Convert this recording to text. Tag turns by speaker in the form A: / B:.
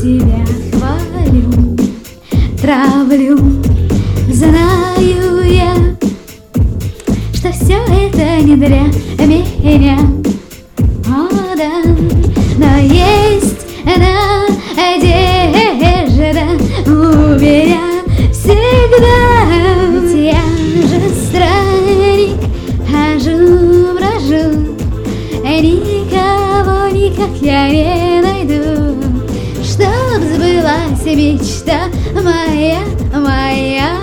A: себя хвалю, травлю. Знаю я, что все это не для меня. О, да, но есть надежда у меня всегда. Ведь я же странник, хожу-брожу, никого никак я не найду, чтоб сбылась мечта моя, моя.